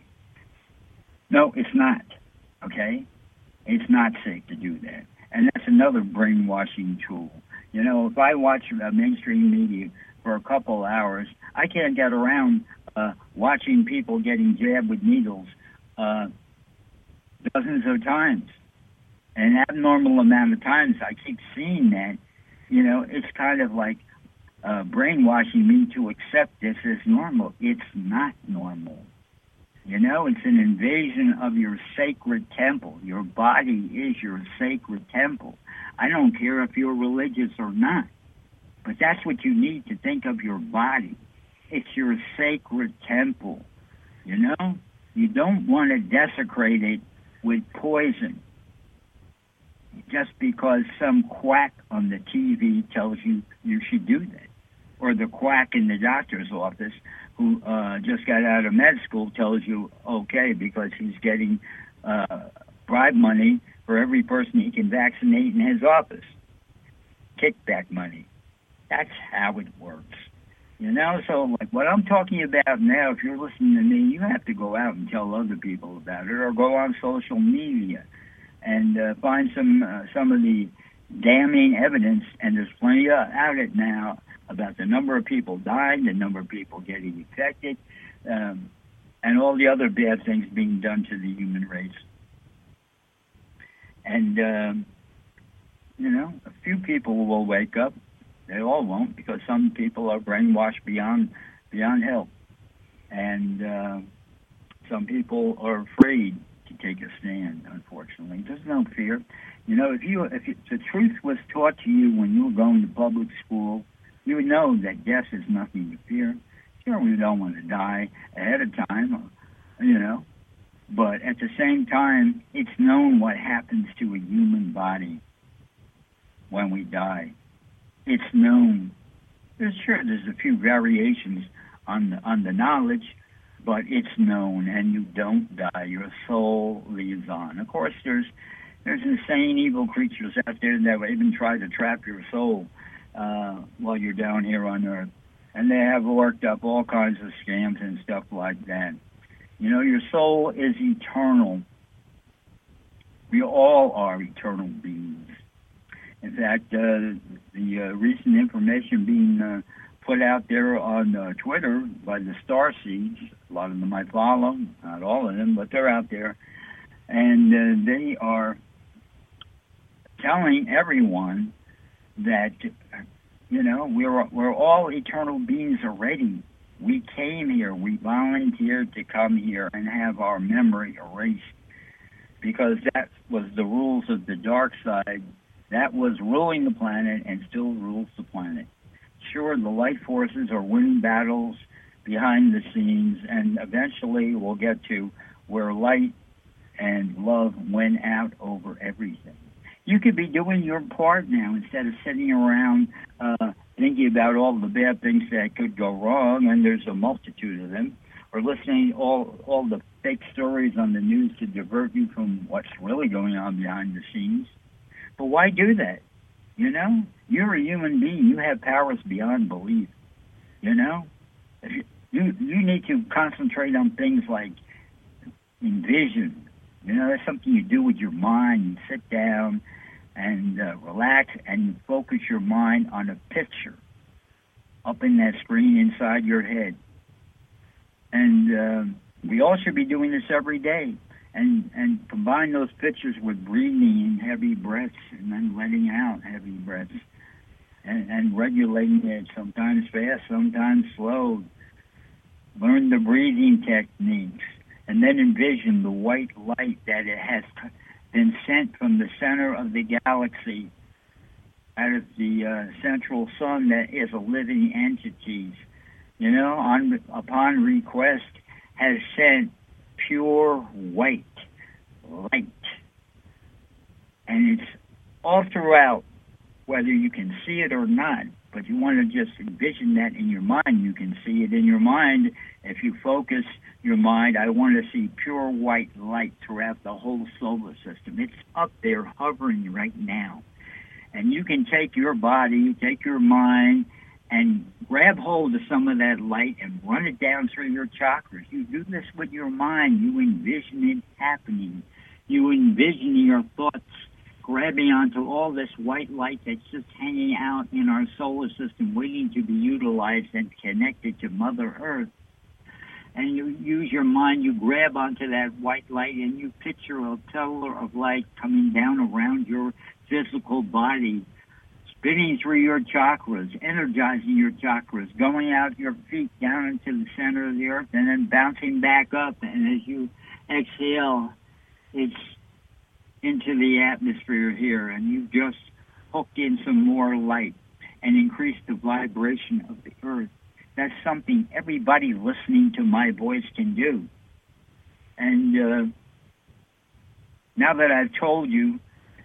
A: No, it's not, okay? It's not safe to do that. And that's another brainwashing tool. You know, if I watch uh, mainstream media for a couple hours, I can't get around uh, watching people getting jabbed with needles uh, dozens of times. An abnormal amount of times. I keep seeing that. You know, it's kind of like uh, brainwashing me to accept this as normal. It's not normal. You know, it's an invasion of your sacred temple. Your body is your sacred temple. I don't care if you're religious or not, but that's what you need to think of your body. It's your sacred temple. You know, you don't want to desecrate it with poison just because some quack on the T V tells you you should do that, or the quack in the doctor's office who uh, just got out of med school tells you okay because he's getting uh, bribe money for every person he can vaccinate in his office. Kickback money. That's how it works. You know, so like what I'm talking about now, if you're listening to me, you have to go out and tell other people about it, or go on social media and uh, find some uh, some of the damning evidence, and there's plenty of, out it now, about the number of people dying, the number of people getting infected, um, and all the other bad things being done to the human race. And, um, you know, a few people will wake up. They all won't, because some people are brainwashed beyond beyond help. And uh, some people are afraid to take a stand, unfortunately. There's no fear. You know, if you if you, the truth was taught to you when you were going to public school, you would know that death is nothing to fear. Sure, we don't want to die ahead of time, you know, but at the same time, it's known what happens to a human body when we die. It's known. There's sure there's a few variations on the, on the knowledge, but it's known, and you don't die. Your soul lives on. Of course, there's there's insane, evil creatures out there that will even try to trap your soul uh, while you're down here on Earth, and they have worked up all kinds of scams and stuff like that. You know, your soul is eternal. We all are eternal beings. In fact, uh, the uh, recent information being uh, put out there on uh, Twitter by the Star Seeds, a lot of them I follow, not all of them, but they're out there, and uh, they are telling everyone that, you know, we're we're all eternal beings already. We came here, we volunteered to come here and have our memory erased, because that was the rules of the dark side. That was ruling the planet and still rules the planet. Sure, the light forces are winning battles behind the scenes, and eventually we'll get to where light and love win out over everything. You could be doing your part now instead of sitting around uh, thinking about all the bad things that could go wrong, and there's a multitude of them, or listening to all, all the fake stories on the news to divert you from what's really going on behind the scenes. But why do that? You know, you're a human being. You have powers beyond belief. You know, if you, you you need to concentrate on things like envision. You know, that's something you do with your mind. You sit down and uh, relax, and you focus your mind on a picture up in that screen inside your head. And uh, we all should be doing this every day. And, and combine those pictures with breathing in heavy breaths and then letting out heavy breaths. And, and regulating it, sometimes fast, sometimes slow. Learn the breathing techniques. And then envision the white light that it has been sent from the center of the galaxy, out of the uh, central sun that is a living entity. You know, on, upon request, has sent pure white light. And it's all throughout, whether you can see it or not, but you want to just envision that in your mind. You can see it in your mind. If you focus your mind, I want to see pure white light throughout the whole solar system. It's up there hovering right now. And you can take your body, take your mind, and grab hold of some of that light and run it down through your chakras. You do this with your mind. You envision it happening. You envision your thoughts grabbing onto all this white light that's just hanging out in our solar system, waiting to be utilized and connected to Mother Earth. And you use your mind, you grab onto that white light, and you picture a pillar of light coming down around your physical body, spinning through your chakras, energizing your chakras, going out your feet down into the center of the earth, and then bouncing back up. And as you exhale, it's into the atmosphere here, and you just hook in some more light and increase the vibration of the earth. That's something everybody listening to my voice can do. And uh, now that I've told you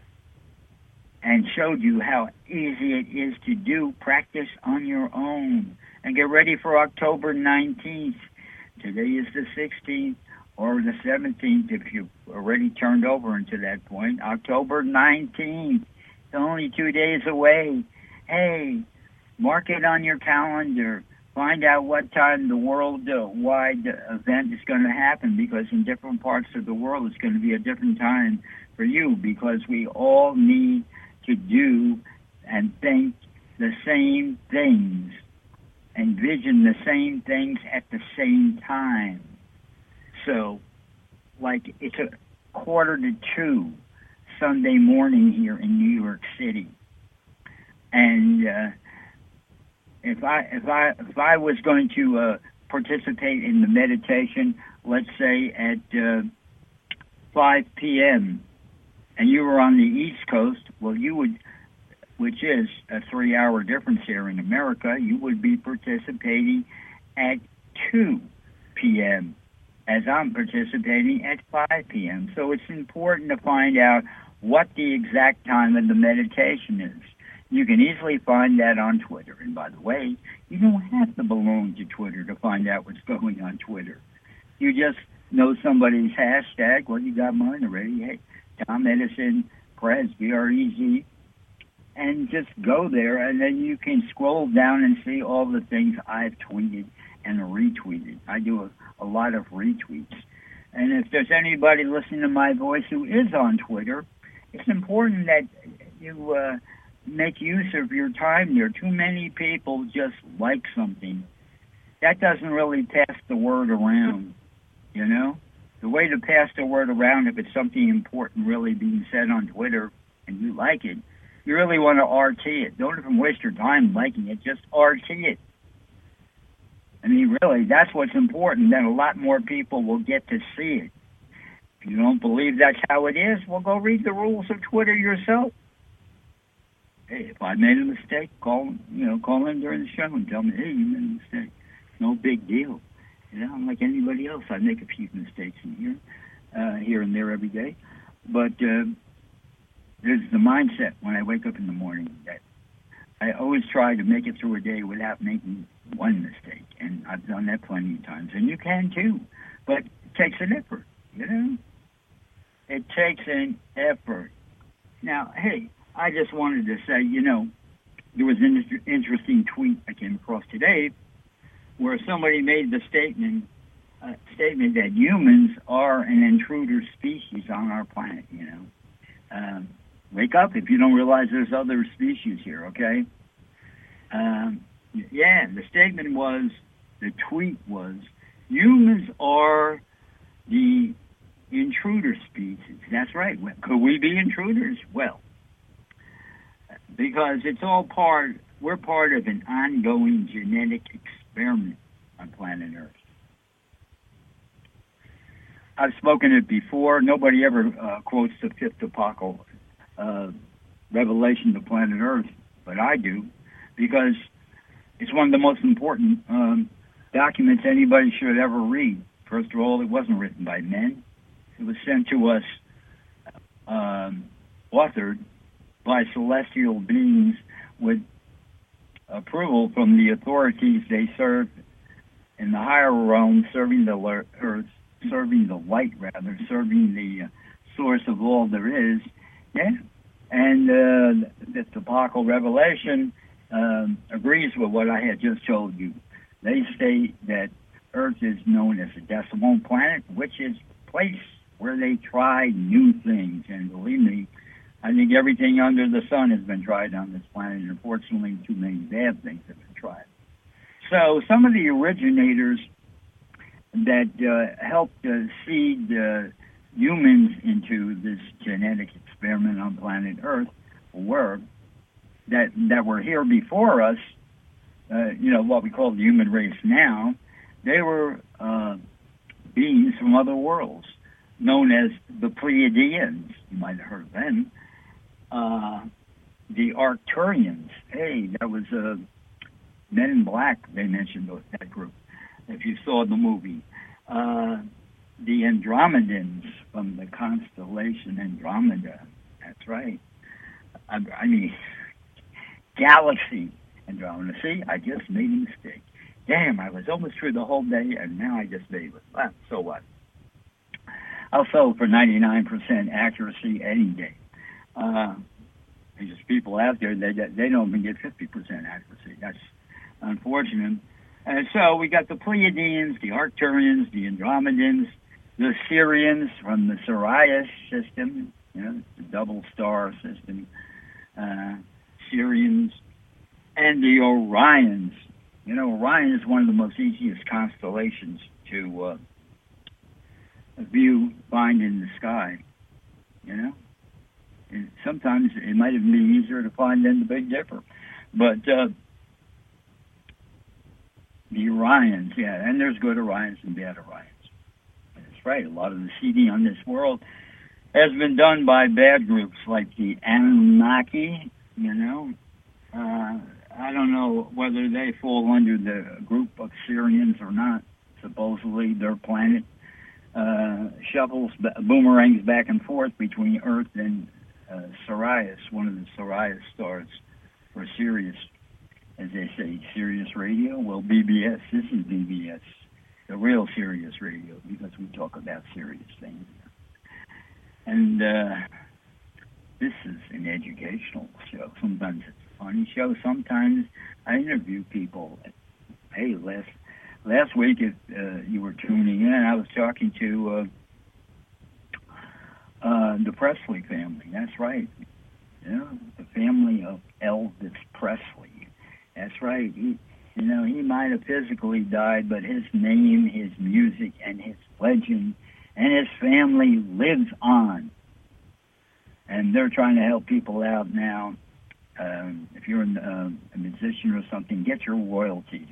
A: and showed you how easy it is to do, practice on your own. And get ready for October nineteenth. Today is the sixteenth or the seventeenth if you've already turned over into that point. October nineteenth. It's only two days away. Hey, mark it on your calendar. Find out what time the worldwide event is going to happen, because in different parts of the world it's going to be a different time for you, because we all need to do and think the same things, envision the same things at the same time. So, like, it's a quarter to two Sunday morning here in New York City, and uh, if I if I if I was going to uh, participate in the meditation, let's say at uh, five p.m. and you were on the East Coast, well, you would, which is a three-hour difference here in America, you would be participating at two p.m. as I'm participating at five p.m. So it's important to find out what the exact time of the meditation is. You can easily find that on Twitter. And by the way, you don't have to belong to Twitter to find out what's going on Twitter. You just know somebody's hashtag. Well, you got mine already. Hey, Tom Edison, Prez, B R E Z. And just go there, and then you can scroll down and see all the things I've tweeted and retweeted. I do a, a lot of retweets. And if there's anybody listening to my voice who is on Twitter, it's important that you uh, make use of your time there. Too many people just like something. That doesn't really pass the word around, you know? The way to pass the word around, if it's something important really being said on Twitter and you like it, you really want to R T it. Don't even waste your time liking it. Just R T it. I mean, really, that's what's important. Then a lot more people will get to see it. If you don't believe that's how it is, well, go read the rules of Twitter yourself. Hey, if I made a mistake, call you know call in during the show and tell me, hey, you made a mistake. No big deal. You know, I'm like anybody else. I make a few mistakes in here, uh, here and there every day. But uh, there's the mindset when I wake up in the morning that I always try to make it through a day without making one mistake. And I've done that plenty of times. And you can too. But it takes an effort, you know? It takes an effort. Now, hey, I just wanted to say, you know, there was an inter- interesting tweet I came across today where somebody made the statement uh, statement that humans are an intruder species on our planet, you know. Um, wake up if you don't realize there's other species here, okay? Um, yeah, the statement was, the tweet was, humans are the intruder species. That's right. Could we be intruders? Well, because it's all part, we're part of an ongoing genetic experiment on planet Earth. I've spoken it before. Nobody ever uh, quotes the fifth apocalypse uh, revelation of planet Earth, but I do, because it's one of the most important um, documents anybody should ever read. First of all, it wasn't written by men. It was sent to us, um, authored by celestial beings with approval from the authorities they serve in the higher realm, serving the earth, serving the light, rather, serving the uh, source of all there is. Yeah. And uh, this apocalyptic revelation um, agrees with what I had just told you. They state that Earth is known as a decimal planet, which is a place where they try new things. And believe me, I think everything under the sun has been tried on this planet. And unfortunately, too many bad things have been tried. So some of the originators that uh, helped uh, seed uh, humans into this genetic experiment on planet Earth were that that were here before us. Uh, you know, what we call the human race now. They were uh, beings from other worlds, known as the Pleiadians. You might have heard of them. Uh, the Arcturians. Hey, that was uh, Men in Black. They mentioned that group, if you saw the movie. Uh, the Andromedans from the constellation Andromeda. That's right. I, I mean, galaxy Andromeda. See, I just made a mistake. Damn, I was almost through the whole day, and now I just made it. Well, so what? I'll sell for ninety-nine percent accuracy any day. Uh, there's just people out there, they, they don't even get fifty percent accuracy. That's unfortunate. And so we got the Pleiadians, the Arcturians, the Andromedans, the Sirians from the Sirius system, you know, the double star system, uh, Sirians, and the Orions. You know, Orion is one of the most easiest constellations to uh, view, find in the sky, you know. And sometimes it might even be easier to find than the Big Dipper. But uh, the Orions, yeah, and there's good Orions and bad Orions. That's That's right. A lot of the seeding on this world has been done by bad groups like the Anunnaki, you know. Uh, I don't know whether they fall under the group of Syrians or not. Supposedly their planet uh, shuffles boomerangs back and forth between Earth and uh, Sirius, one of the Sirius stars, or Sirius, as they say, Sirius Radio. Well, B B S, this is B B S, the real Sirius Radio, because we talk about serious things. And uh, this is an educational show. Sometimes it's a funny show. Sometimes I interview people. Hey, last last week, if uh, you were tuning in, I was talking to uh, uh, the Presley family. That's right. Yeah, the family of Elvis Presley. That's right. He, you know, he might have physically died, but his name, his music, and his legend and his family lives on. And they're trying to help people out now. Um, if you're an, uh, a musician or something, get your royalties.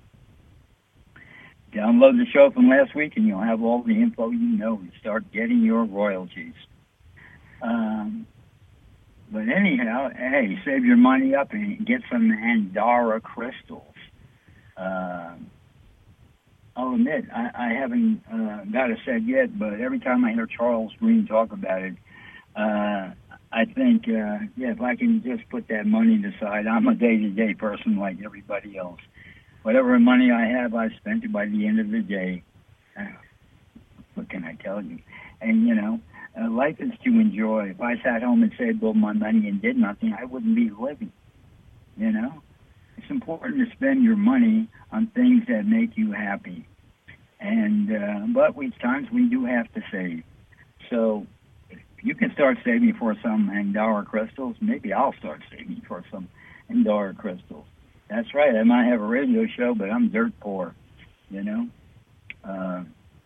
A: Download the show from last week and you'll have all the info you know and start getting your royalties. Um, but anyhow, hey, save your money up and get some Andara crystals. Uh, I'll admit, I, I haven't uh, got a set yet, but every time I hear Charles Green talk about it, uh, I think, uh, yeah, if I can just put that money aside, I'm a day-to-day person like everybody else. Whatever money I have, I spent it by the end of the day. Uh, what can I tell you? And, you know, uh, life is to enjoy. If I sat home and saved all my money and did nothing, I wouldn't be living, you know? It's important to spend your money on things that make you happy. And uh, but with times we do have to save. So if you can start saving for some Andara crystals, maybe I'll start saving for some Andara crystals. That's right. I might have a radio show, but I'm dirt poor, you know. Uh,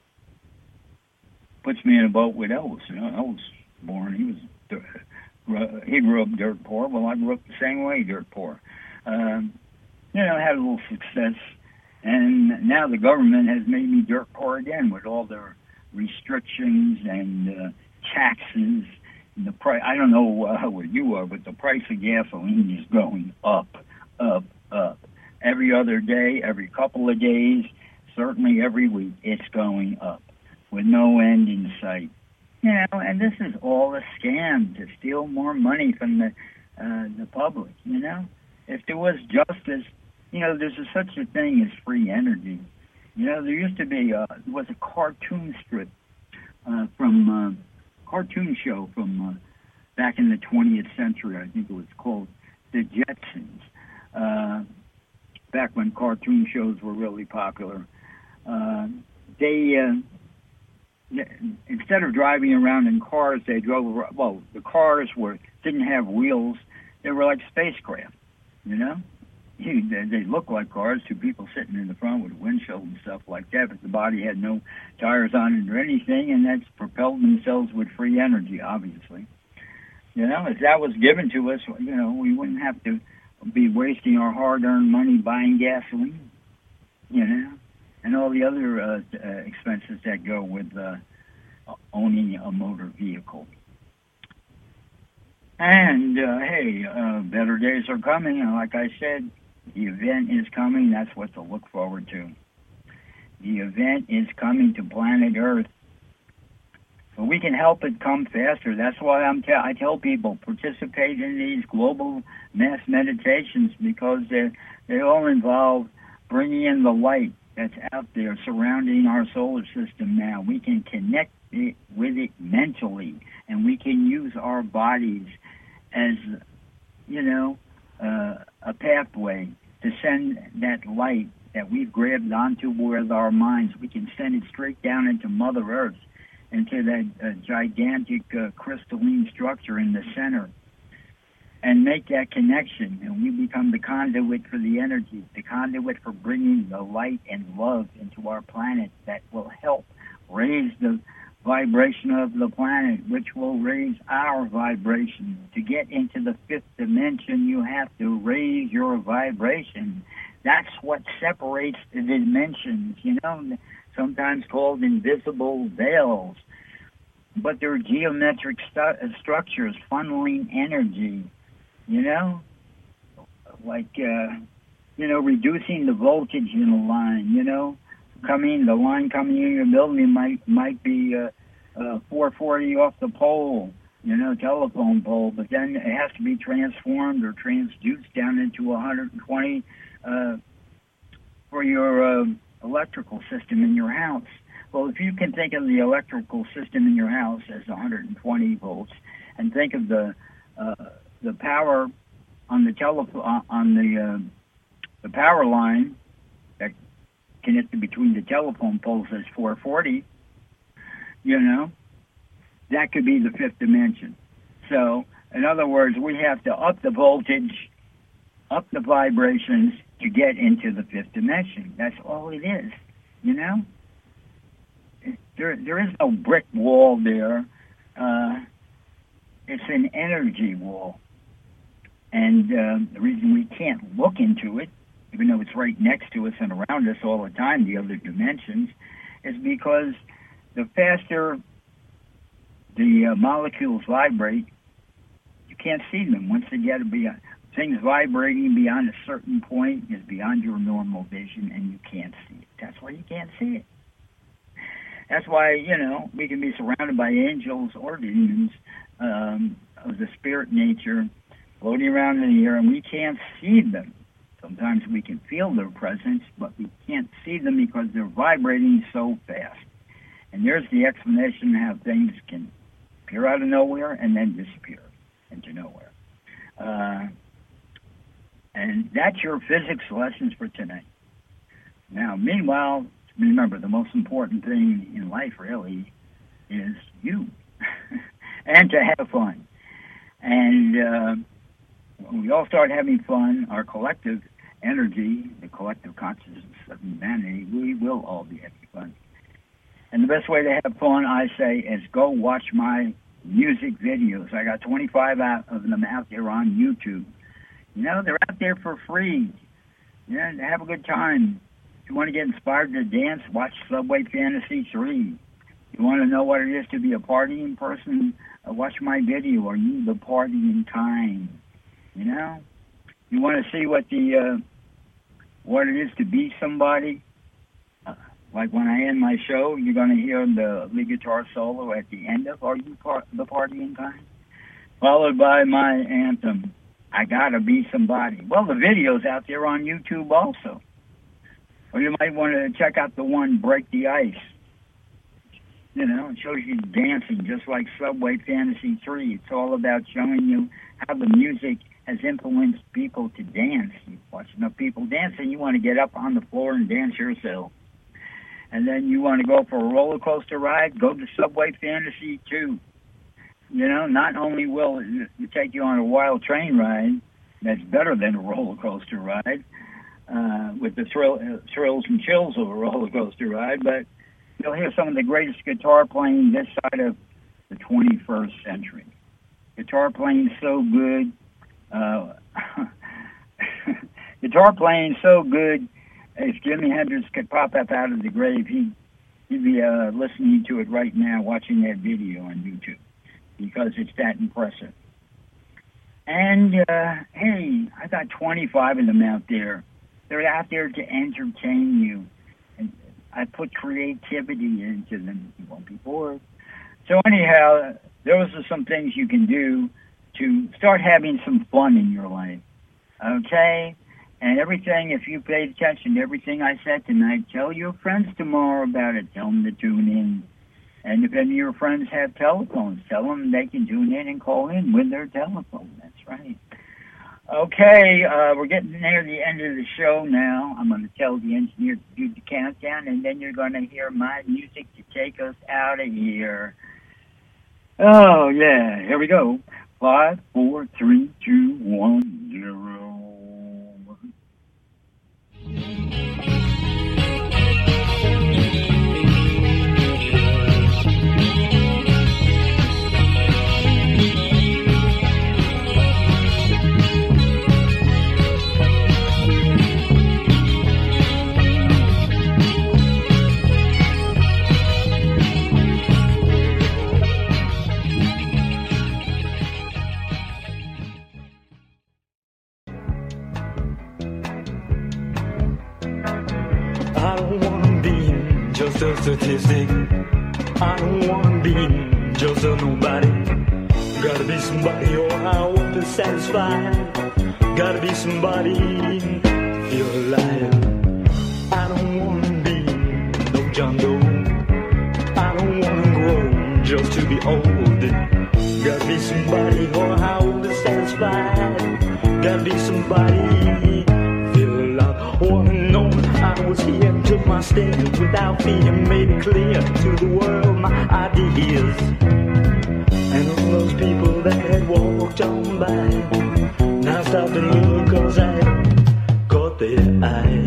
A: puts me in a boat with Elvis. You know, Elvis born, he was he grew up dirt poor. Well, I grew up the same way, dirt poor. Um, you know, had a little success, and now the government has made me dirt poor again with all their restrictions and uh, taxes. And the price, I don't know uh, where you are, but the price of gasoline is going up, up, up. Every other day, every couple of days, certainly every week, it's going up with no end in sight. You know, and this is all a scam to steal more money from the uh, the public, you know. If there was justice, you know, there's a, such a thing as free energy. You know, there used to be, uh, there was a cartoon strip uh, from, uh, cartoon show from uh, back in the twentieth century. I think it was called The Jetsons. Uh, back when cartoon shows were really popular. Uh, they, uh, instead of driving around in cars, they drove around, well, the cars were, didn't have wheels. They were like spacecraft. You know, they, they look like cars, two people sitting in the front with a windshield and stuff like that, but the body had no tires on it or anything, and that's propelled themselves with free energy, obviously. You know, if that was given to us, you know, we wouldn't have to be wasting our hard-earned money buying gasoline, you know, and all the other uh, uh, expenses that go with uh, owning a motor vehicle. And, uh, hey, uh, better days are coming. And like I said, the event is coming. That's what to look forward to. The event is coming to planet Earth. So we can help it come faster. That's why I'm te- I tell people, participate in these global mass meditations, because they they all involve bringing in the light that's out there surrounding our solar system now. We can connect it with it mentally, and we can use our bodies as, you know, uh, a pathway to send that light that we've grabbed onto with our minds. We can send it straight down into Mother Earth, into that uh, gigantic uh, crystalline structure in the center, and make that connection. And we become the conduit for the energy, the conduit for bringing the light and love into our planet that will help raise the vibration of the planet, which will raise our vibration. To get into the fifth dimension, you have to raise your vibration. That's what separates the dimensions, you know, sometimes called invisible veils. But they're geometric stu- structures funneling energy, you know, like, uh, you know, reducing the voltage in a line, you know, coming, the line coming in your building might, might be uh, uh, four forty off the pole, you know, telephone pole, but then it has to be transformed or transduced down into one hundred twenty uh, for your uh, electrical system in your house. Well, if you can think of the electrical system in your house as one hundred twenty volts, and think of the uh, the power on the telephone on the uh, the power line that connected between the telephone poles as four forty, you know, that could be the fifth dimension. So, in other words, we have to up the voltage, up the vibrations to get into the fifth dimension. That's all it is, you know? There, there is no brick wall there. Uh, it's an energy wall. And uh, the reason we can't look into it, even though it's right next to us and around us all the time, the other dimensions, is because the faster the uh, molecules vibrate, you can't see them. Once they get to be uh, things vibrating beyond a certain point is beyond your normal vision, and you can't see it. That's why you can't see it. That's why, you know, we can be surrounded by angels or demons um, of the spirit nature floating around in the air, and we can't see them. Sometimes we can feel their presence, but we can't see them because they're vibrating so fast. And there's the explanation of how things can appear out of nowhere and then disappear into nowhere. Uh, and that's your physics lessons for tonight. Now, meanwhile, remember, the most important thing in life, really, is you. And to have fun. And uh, when we all start having fun, our collective energy, the collective consciousness of humanity, we will all be having fun. And the best way to have fun, I say, is go watch my music videos. I got twenty-five out of them out there on YouTube. You know, they're out there for free. You know, to have a good time. If you want to get inspired to dance, watch Subway Fantasy three. If you want to know what it is to be a partying person, uh, watch my video, Are You the Partying Kind? You know? You want to see what the uh, what it is to be somebody? Uh, like when I end my show, you're going to hear the lead guitar solo at the end of Are You par- the Partying Kind? Followed by my anthem, I Gotta Be Somebody. Well, the video's out there on YouTube also. Or you might want to check out the one, Break the Ice. You know, it shows you dancing just like Subway Fantasy three. It's all about showing you how the music has influenced people to dance. You watch enough people dancing, you want to get up on the floor and dance yourself. And then you want to go for a roller coaster ride, go to Subway Fantasy two. You know, not only will it take you on a wild train ride, that's better than a roller coaster ride, uh, with the thrill, uh, thrills and chills of a roller coaster ride, but you'll hear some of the greatest guitar playing this side of the twenty-first century. Guitar playing so good, uh, guitar playing so good, if Jimi Hendrix could pop up out of the grave, he'd, he'd be uh, listening to it right now, watching that video on YouTube, because it's that impressive. And, uh, hey, I got twenty-five of them out there. They're out there to entertain you. And I put creativity into them. You won't be bored. So anyhow, those are some things you can do to start having some fun in your life. Okay? And everything, if you paid attention to everything I said tonight, tell your friends tomorrow about it. Tell them to tune in. And if any of your friends have telephones, tell them they can tune in and call in with their telephone. That's right. Okay, uh, we're getting near the end of the show now. I'm going to tell the engineer to do the countdown, and then you're going to hear my music to take us out of here. Oh, yeah, here we go. Five, four, three, two, one, zero.
B: I don't wanna be just a statistic. I don't wanna be just a nobody. Gotta be somebody or I won't be satisfied. Gotta be somebody, feel alive. I don't wanna be no John Doe. I don't wanna grow just to be old. Gotta be somebody or I won't be satisfied. Gotta be somebody, feel alive. Wanna know I was here, took my stand without fear, made it clear to the world my ideas. And all those people that had walked on by now stop and look, cause I caught their eye.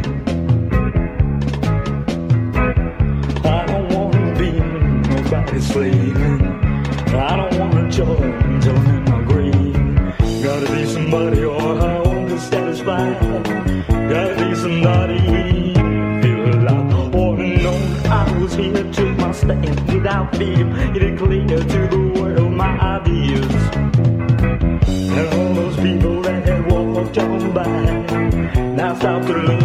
B: I don't wanna be nobody's slave. I don't wanna join, join in my grave. Gotta be somebody or I won't be satisfied. Gotta be somebody, feel alive. Wanna know I was here, took my stand without fear, made it clear to the world my ideas. And all those people that had walked on by now stop to look.